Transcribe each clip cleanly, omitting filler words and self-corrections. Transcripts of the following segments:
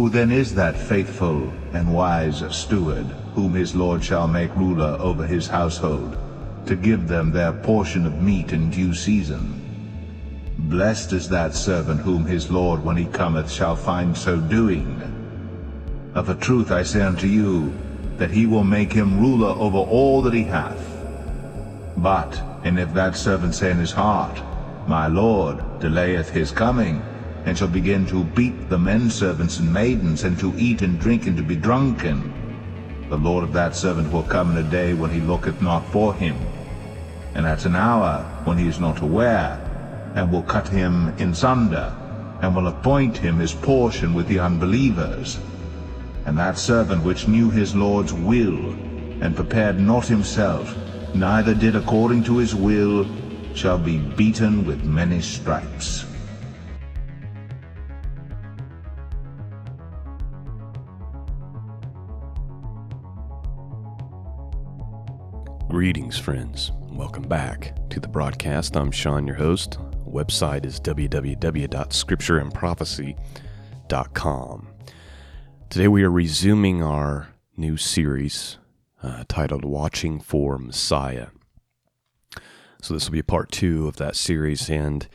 Who then is that faithful and wise steward, whom his Lord shall make ruler over his household, to give them their portion of meat in due season? Blessed is that servant whom his Lord, when he cometh, shall find so doing. Of a truth I say unto you, that he will make him ruler over all that he hath. And if that servant say in his heart, My Lord delayeth his coming, and shall begin to beat the men servants and maidens, and to eat and drink, and to be drunken, the Lord of that servant will come in a day when he looketh not for him, and at an hour when he is not aware, and will cut him in sunder, and will appoint him his portion with the unbelievers. And that servant which knew his Lord's will, and prepared not himself, neither did according to his will, shall be beaten with many stripes. Greetings, friends. Welcome back to the broadcast. I'm Sean, your host. Website is www.scriptureandprophecy.com. Today we are resuming our new series titled Watching for Messiah. So this will be part 2 of that series, and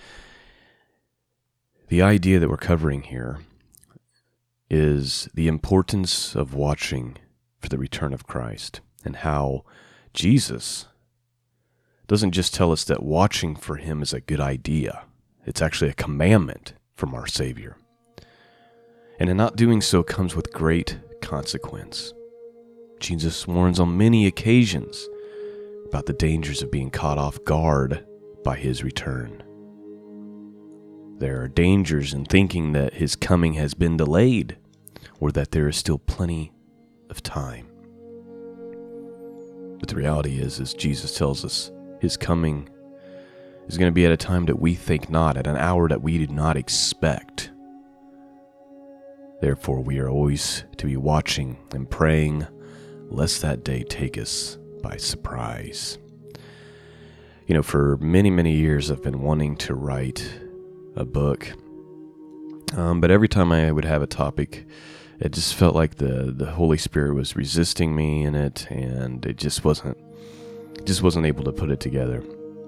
the idea that we're covering here is the importance of watching for the return of Christ, and how Jesus doesn't just tell us that watching for him is a good idea. It's actually a commandment from our Savior. And in not doing so comes with great consequence. Jesus warns on many occasions about the dangers of being caught off guard by his return. There are dangers in thinking that his coming has been delayed, or that there is still plenty of time. But the reality is Jesus tells us, his coming is going to be at a time that we think not, at an hour that we do not expect. Therefore, we are always to be watching and praying, lest that day take us by surprise. You know, for many, many years, I've been wanting to write a book. But every time I would have a topic, it just felt like the Holy Spirit was resisting me in it, and it just wasn't able to put it together.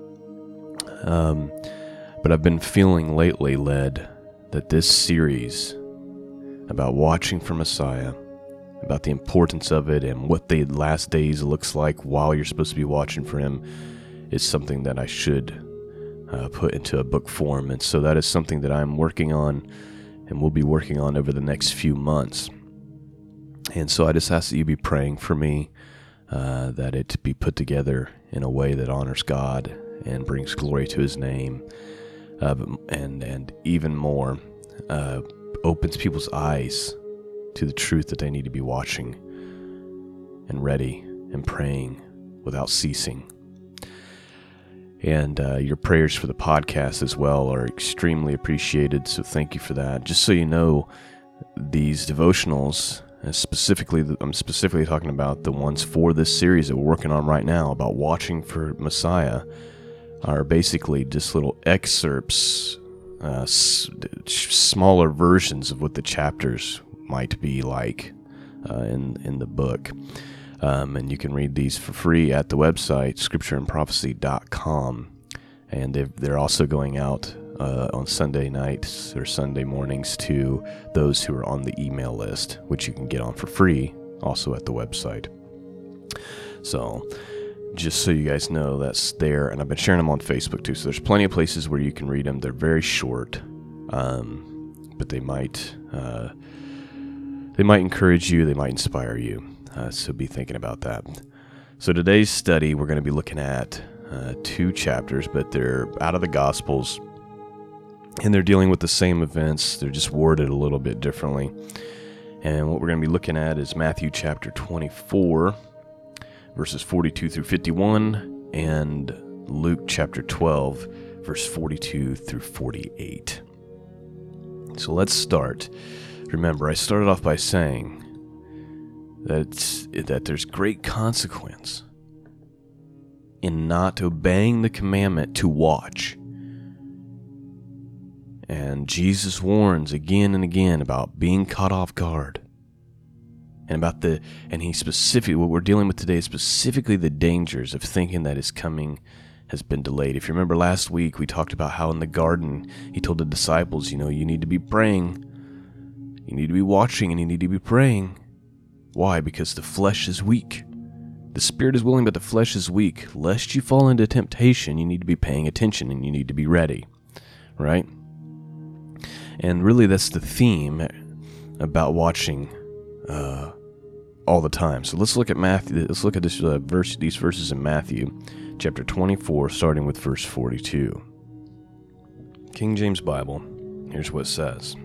But I've been feeling lately led that this series about watching for Messiah, about the importance of it and what the last days looks like while you're supposed to be watching for him, is something that I should put into a book form. And so that is something that I'm working on and will be working on over the next few months. And so I just ask that you be praying for me, that it be put together in a way that honors God and brings glory to his name, and even more, opens people's eyes to the truth that they need to be watching and ready and praying without ceasing. And your prayers for the podcast as well are extremely appreciated, so thank you for that. Just so you know, these devotionals, I'm specifically talking about the ones for this series that we're working on right now, about watching for Messiah, are basically just little excerpts, smaller versions of what the chapters might be like in the book. And you can read these for free at the website, scriptureandprophecy.com. And they're also going out on Sunday nights or Sunday mornings to those who are on the email list, which you can get on for free also at the website. So just so you guys know, that's there. And I've been sharing them on Facebook too. So there's plenty of places where you can read them. They're very short, but they might encourage you. They might inspire you. So be thinking about that. So today's study, we're going to be looking at 2 chapters, but they're out of the Gospels, and they're dealing with the same events. They're just worded a little bit differently. And what we're going to be looking at is Matthew chapter 24, verses 42 through 51, and Luke chapter 12, verse 42 through 48. So let's start. Remember, I started off by saying that there's great consequence in not obeying the commandment to watch. And Jesus warns again and again about being caught off guard. And what we're dealing with today is specifically the dangers of thinking that his coming has been delayed. If you remember last week, we talked about how in the garden, he told the disciples, you need to be praying. You need to be watching and you need to be praying. Why? Because the flesh is weak. The spirit is willing, but the flesh is weak. Lest you fall into temptation, you need to be paying attention and you need to be ready. Right? And really that's the theme about watching all the time. So let's look at Matthew. Let's look at these verses in Matthew chapter 24, starting with verse 42. King James Bible, here's what it says.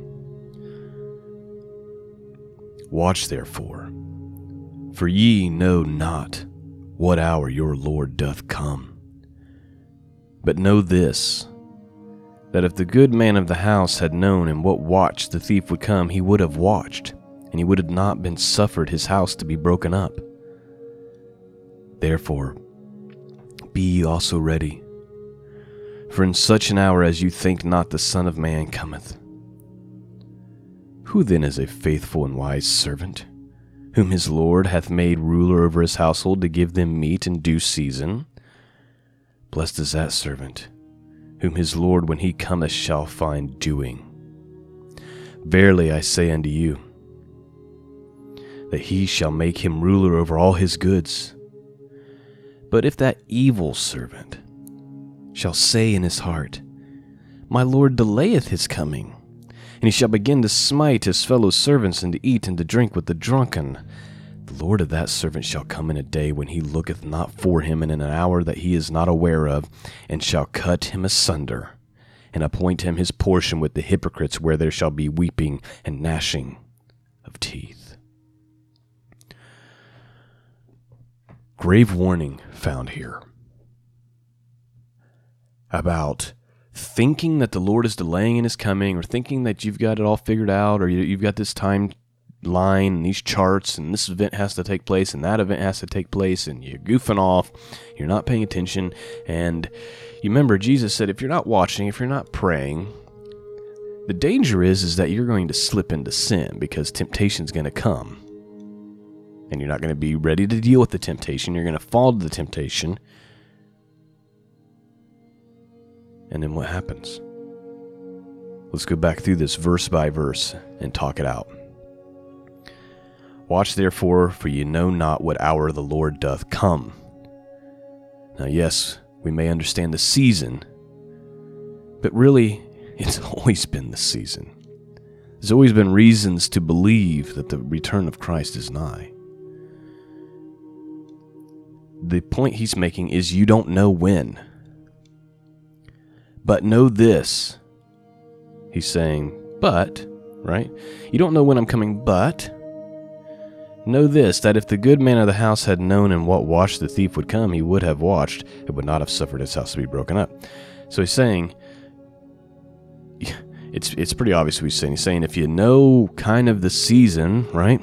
Watch therefore, for ye know not what hour your Lord doth come. But know this, that if the good man of the house had known in what watch the thief would come, he would have watched, and he would have not been suffered his house to be broken up. Therefore, be ye also ready, for in such an hour as you think not the Son of Man cometh. Who then is a faithful and wise servant, whom his Lord hath made ruler over his household to give them meat in due season? Blessed is that servant, whom his Lord when he cometh shall find doing. Verily I say unto you, that he shall make him ruler over all his goods. But if that evil servant shall say in his heart, My Lord delayeth his coming, and he shall begin to smite his fellow servants, and to eat and to drink with the drunken, the Lord of that servant shall come in a day when he looketh not for him, and in an hour that he is not aware of, and shall cut him asunder, and appoint him his portion with the hypocrites, where there shall be weeping and gnashing of teeth. Grave warning found here about thinking that the Lord is delaying in his coming, or thinking that you've got it all figured out, or you've got this timeline and these charts, and this event has to take place and that event has to take place, and you're goofing off, you're not paying attention. And you remember Jesus said, if you're not watching, if you're not praying, the danger is that you're going to slip into sin, because temptation's going to come. And you're not going to be ready to deal with the temptation. You're going to fall to the temptation. And then what happens? Let's go back through this verse by verse and talk it out. Watch therefore, for ye know not what hour the Lord doth come. Now yes, we may understand the season, but really, it's always been the season. There's always been reasons to believe that the return of Christ is nigh. The point he's making is you don't know when. But know this. He's saying, but, right? You don't know when I'm coming, but know this, that if the good man of the house had known in what watch the thief would come, he would have watched, and would not have suffered his house to be broken up. So he's saying, it's pretty obvious what he's saying. He's saying if you know kind of the season, right?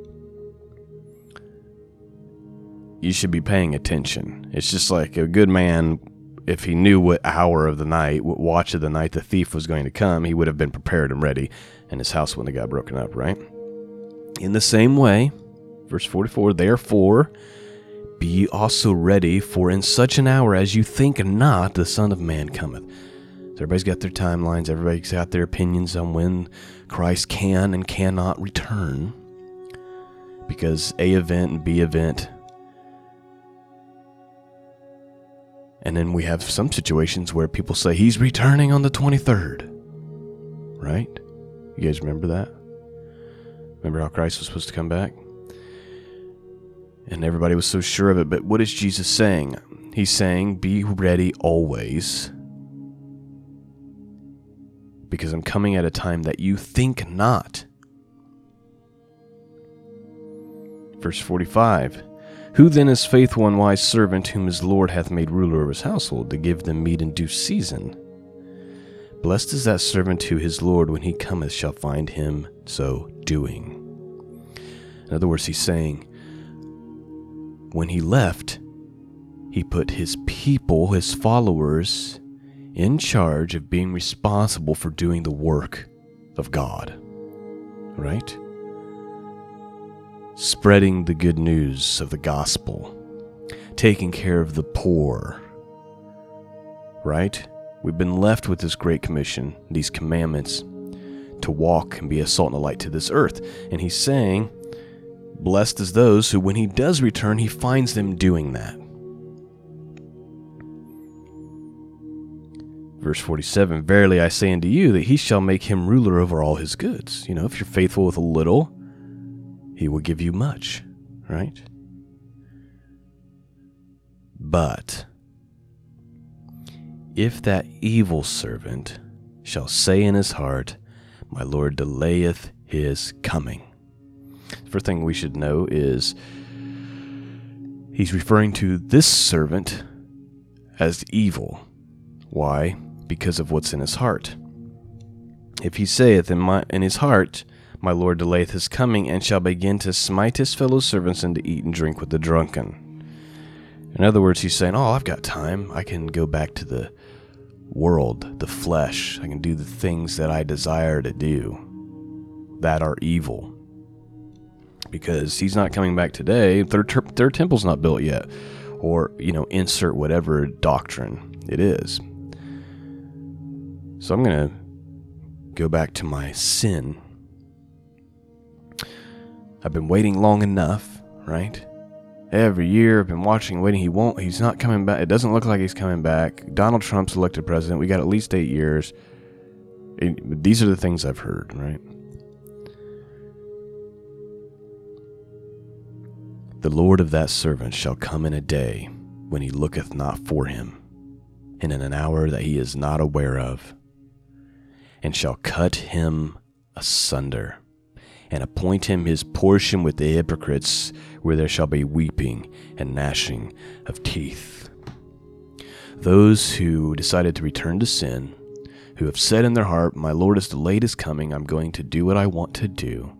You should be paying attention. It's just like a good man, if he knew what hour of the night, what watch of the night the thief was going to come, he would have been prepared and ready, and his house wouldn't have got broken up, right? In the same way, verse 44, therefore, be ye also ready, for in such an hour as you think not, the Son of Man cometh. So everybody's got their timelines, everybody's got their opinions on when Christ can and cannot return, because A event and B event. And then we have some situations where people say he's returning on the 23rd. Right? You guys remember that? Remember how Christ was supposed to come back? And everybody was so sure of it. But what is Jesus saying? He's saying, be ready always, because I'm coming at a time that you think not. Verse 45. Who then is faithful and wise servant, whom his Lord hath made ruler over his household, to give them meat in due season? Blessed is that servant who his Lord, when he cometh, shall find him so doing. In other words, he's saying, when he left, he put his people, his followers, in charge of being responsible for doing the work of God, right? Spreading the good news of the gospel, taking care of the poor, right? We've been left with this great commission, these commandments, to walk and be a salt and a light to this earth. And he's saying, blessed is those who, when he does return, he finds them doing that. Verse 47, verily I say unto you that he shall make him ruler over all his goods. If you're faithful with a little, he will give you much, right? But if that evil servant shall say in his heart, my Lord delayeth his coming. The first thing we should know is he's referring to this servant as evil. Why? Because of what's in his heart. If he saith in his heart, my Lord delayeth his coming, and shall begin to smite his fellow servants and to eat and drink with the drunken. In other words, he's saying, I've got time. I can go back to the world, the flesh. I can do the things that I desire to do that are evil. Because he's not coming back today. Their temple's not built yet. Or, insert whatever doctrine it is. So I'm going to go back to my sin. I've been waiting long enough, right? Every year I've been watching, waiting. He's not coming back. It doesn't look like he's coming back. Donald Trump's elected president. We got at least 8 years. These are the things I've heard, right? The Lord of that servant shall come in a day when he looketh not for him, and in an hour that he is not aware of, and shall cut him asunder, and appoint him his portion with the hypocrites, where there shall be weeping and gnashing of teeth. Those who decided to return to sin, who have said in their heart, my Lord has delayed his coming, I'm going to do what I want to do.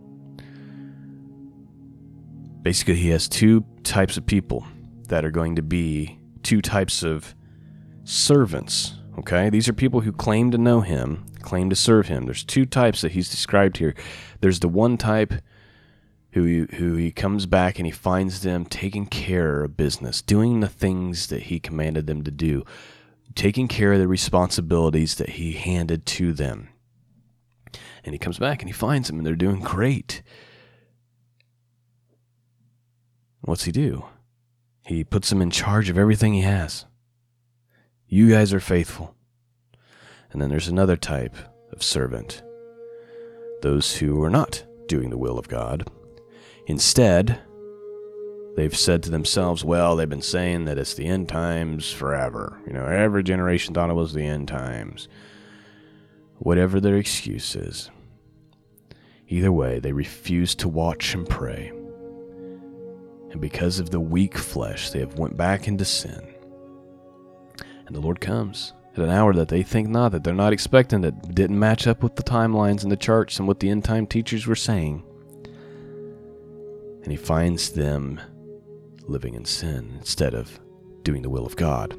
Basically, he has two types of people that are going to be two types of servants, okay? These are people who claim to know him, claim to serve him. There's two types that he's described here. There's the one type who he comes back and he finds them taking care of business, doing the things that he commanded them to do, taking care of the responsibilities that he handed to them. And he comes back and he finds them and they're doing great. What's he do? He puts them in charge of everything he has. You guys are faithful. And then there's another type of servant. Those who are not doing the will of God. Instead, they've said to themselves, well, they've been saying that it's the end times forever. Every generation thought it was the end times. Whatever their excuse is. Either way, they refuse to watch and pray. And because of the weak flesh, they have went back into sin. And the Lord comes at an hour that they think not, that they're not expecting, that didn't match up with the timelines and the charts and what the end time teachers were saying. And he finds them living in sin instead of doing the will of God.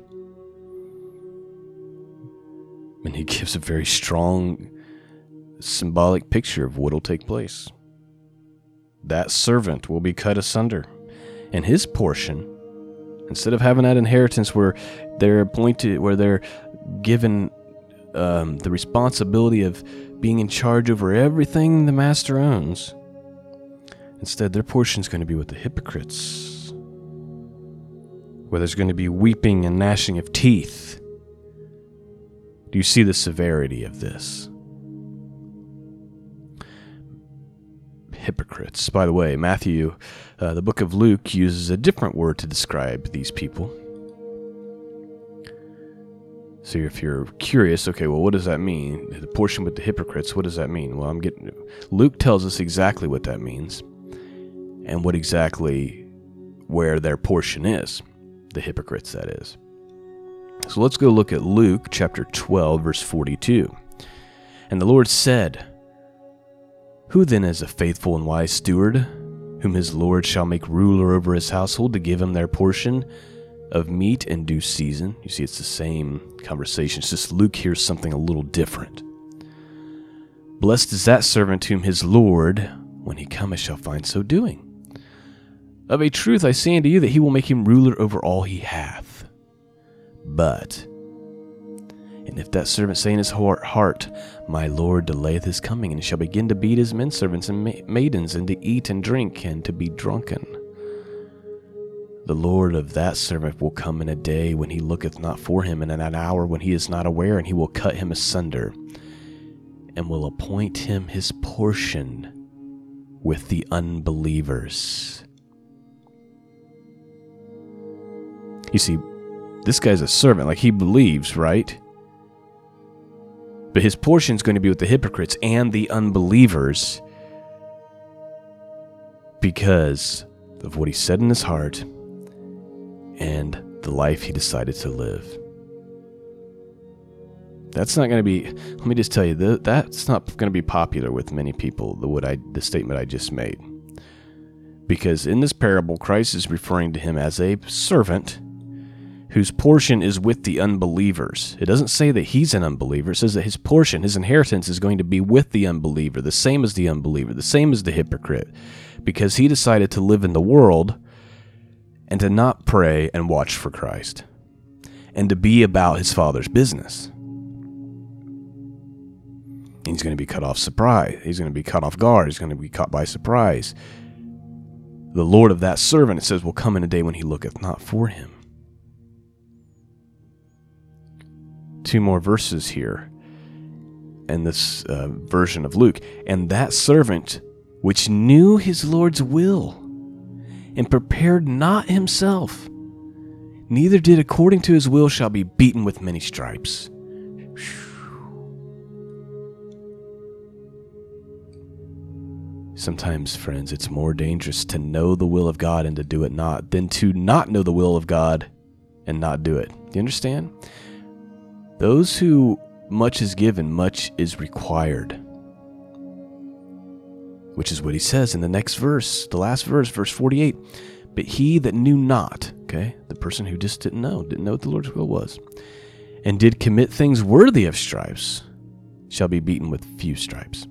And he gives a very strong symbolic picture of what will take place. That servant will be cut asunder. And his portion, instead of having that inheritance where they're appointed, where they're given the responsibility of being in charge over everything the master owns, instead their portion is going to be with the hypocrites, where there's going to be weeping and gnashing of teeth. Do you see the severity of this? Hypocrites. By the way, Matthew, the book of Luke, uses a different word to describe these people. So if you're curious, okay, well, what does that mean? The portion with the hypocrites, what does that mean? Well, Luke tells us exactly what that means and what exactly where their portion is, the hypocrites, that is. So let's go look at Luke chapter 12, verse 42. And the Lord said, who then is a faithful and wise steward, whom his Lord shall make ruler over his household to give him their portion of meat in due season. You see, it's the same conversation. It's just Luke hears something a little different. Blessed is that servant whom his Lord, when he cometh, shall find so doing. Of a truth I say unto you that he will make him ruler over all he hath. But, and if that servant say in his heart, my Lord delayeth his coming, and he shall begin to beat his menservants and maidens, and to eat and drink, and to be drunken, the Lord of that servant will come in a day when he looketh not for him, and in an hour when he is not aware, and he will cut him asunder, and will appoint him his portion with the unbelievers. You see, this guy's a servant, like he believes, right? But his portion is going to be with the hypocrites and the unbelievers because of what he said in his heart and the life he decided to live. That's not going to be, let me just tell you, that's not going to be popular with many people, the statement I just made. Because in this parable, Christ is referring to him as a servant whose portion is with the unbelievers. It doesn't say that he's an unbeliever. It says that his portion, his inheritance, is going to be with the unbeliever, the same as the unbeliever, the same as the hypocrite, because he decided to live in the world and to not pray and watch for Christ, and to be about his Father's business. He's going to be cut off surprise. He's going to be caught off guard. He's going to be caught by surprise. The Lord of that servant, it says, will come in a day when he looketh not for him. 2 more verses here in this version of Luke. And that servant which knew his Lord's will and prepared not himself, neither did according to his will, shall be beaten with many stripes. Sometimes, friends, it's more dangerous to know the will of God and to do it not than to not know the will of God and not do it. Do you understand? Those who much is given, much is required. Which is what he says in the next verse, the last verse, verse 48. But he that knew not, okay, the person who just didn't know what the Lord's will was, and did commit things worthy of stripes, shall be beaten with few stripes.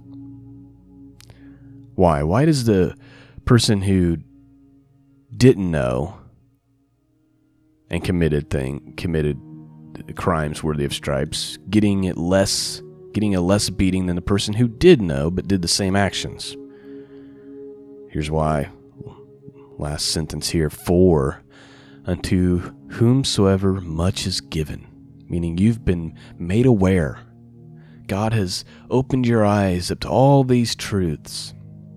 Why? Why does the person who didn't know and committed crimes worthy of stripes getting a less beating than the person who did know but did the same actions? Here's why. Last sentence here. For unto whomsoever much is given, meaning you've been made aware. God has opened your eyes up to all these truths.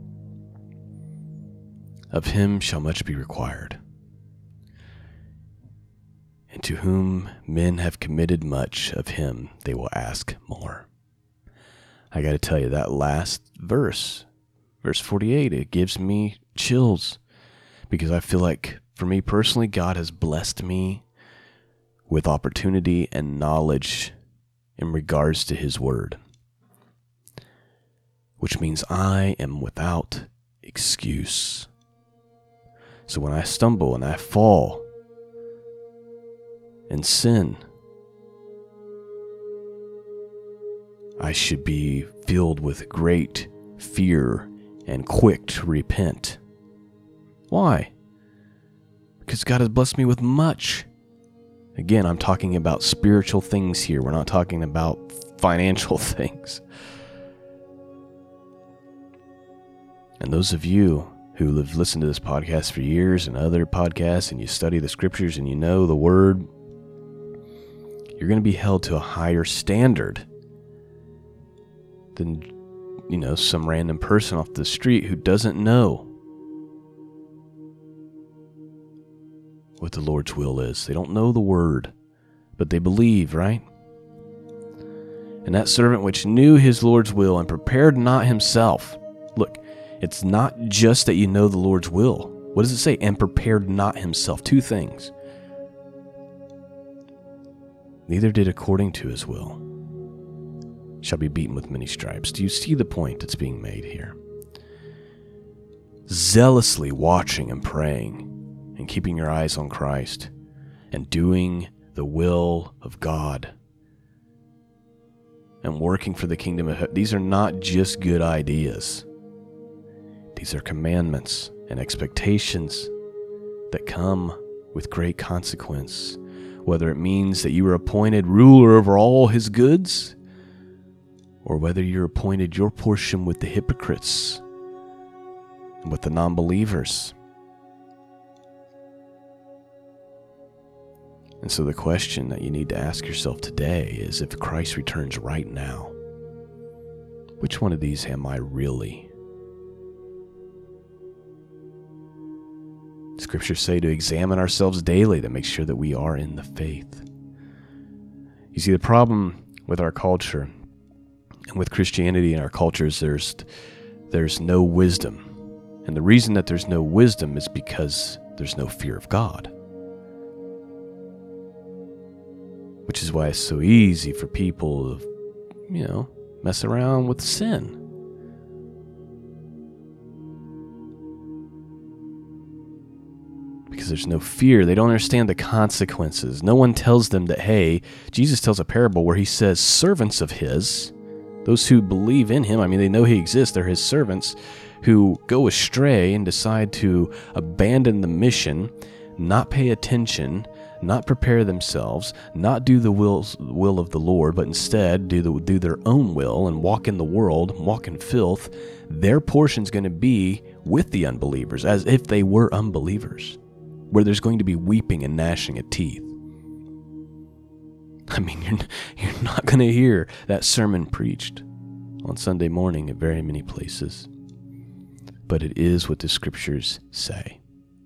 Of him shall much be required. And to whom men have committed much, of him they will ask more. I got to tell you, that last verse, verse 48, it gives me chills. Because I feel like, for me personally, God has blessed me with opportunity and knowledge in regards to his word. Which means I am without excuse. So when I stumble and I fall and sin, I should be filled with great fear and quick to repent. Why? Because God has blessed me with much. Again, I'm talking about spiritual things here. We're not talking about financial things. And those of you who have listened to this podcast for years and other podcasts, and you study the scriptures and you know the word, you're going to be held to a higher standard than, some random person off the street who doesn't know what the Lord's will is. They don't know the word, but they believe, right? And that servant which knew his Lord's will and prepared not himself. Look, it's not just that you know the Lord's will. What does it say? And prepared not himself. 2 things. Neither did according to his will, shall be beaten with many stripes. Do you see the point that's being made here? Zealously watching and praying and keeping your eyes on Christ and doing the will of God and working for the kingdom of heaven. These are not just good ideas. These are commandments and expectations that come with great consequence, whether it means that you are appointed ruler over all his goods, or whether you're appointed your portion with the hypocrites and with the non-believers. And so the question that you need to ask yourself today is, if Christ returns right now, which one of these am I really? Scriptures say to examine ourselves daily to make sure that we are in the faith. You see, the problem with our culture and with Christianity in our cultures, there's no wisdom. And the reason that there's no wisdom is because there's no fear of God. Which is why it's so easy for people to, mess around with sin. Because there's no fear. They don't understand the consequences. No one tells them that, hey, Jesus tells a parable where he says servants of his, those who believe in him, they know he exists, they're his servants, who go astray and decide to abandon the mission, not pay attention, not prepare themselves, not do the will of the Lord, but instead do their own will and walk in the world, walk in filth. Their portion's going to be with the unbelievers, as if they were unbelievers, where there's going to be weeping and gnashing of teeth. You're not going to hear that sermon preached on Sunday morning at very many places, but it is what the Scriptures say.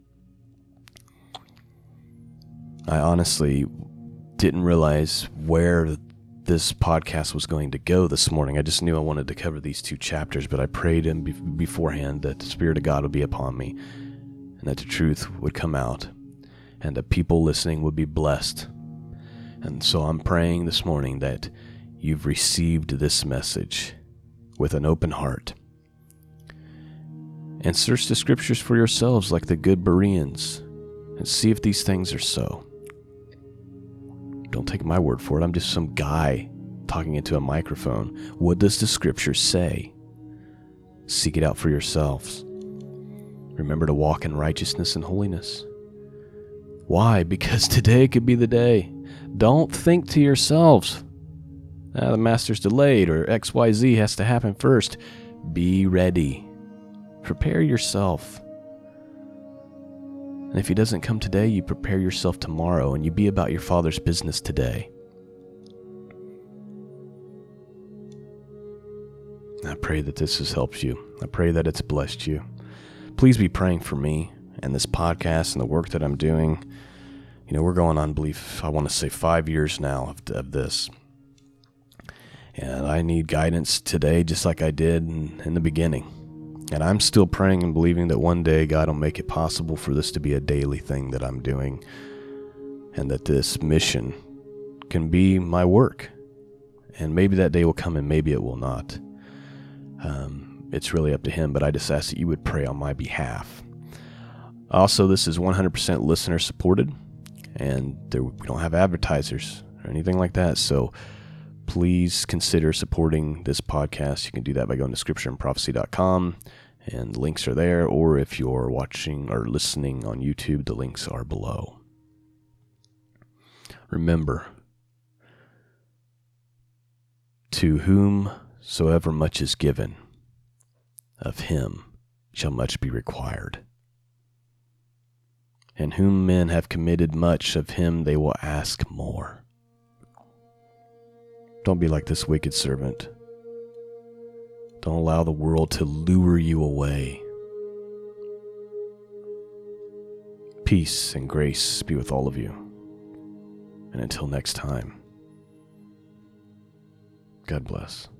I honestly didn't realize where this podcast was going to go this morning. I just knew I wanted to cover these 2 chapters, but I prayed beforehand that the Spirit of God would be upon me and that the truth would come out and that people listening would be blessed. And so I'm praying this morning that you've received this message with an open heart. And search the Scriptures for yourselves like the good Bereans and see if these things are so. Don't take my word for it. I'm just some guy talking into a microphone. What does the Scripture say? Seek it out for yourselves. Remember to walk in righteousness and holiness. Why? Because today could be the day. Don't think to yourselves, the master's delayed or XYZ has to happen first. Be ready. Prepare yourself. And if he doesn't come today, you prepare yourself tomorrow and you be about your Father's business today. I pray that this has helped you. I pray that it's blessed you. Please be praying for me and this podcast and the work that I'm doing. We're going on, I want to say 5 years now of this. And I need guidance today just like I did in the beginning. And I'm still praying and believing that one day God will make it possible for this to be a daily thing that I'm doing, and that this mission can be my work. And maybe that day will come and maybe it will not. It's really up to him, but I just ask that you would pray on my behalf. Also, this is 100% listener supported, and we don't have advertisers or anything like that, so please consider supporting this podcast. You can do that by going to scriptureandprophecy.com, and the links are there, or if you're watching or listening on YouTube, the links are below. Remember, to whomsoever much is given, of him shall much be required. And whom men have committed much, of him they will ask more. Don't be like this wicked servant. Don't allow the world to lure you away. Peace and grace be with all of you. And until next time, God bless.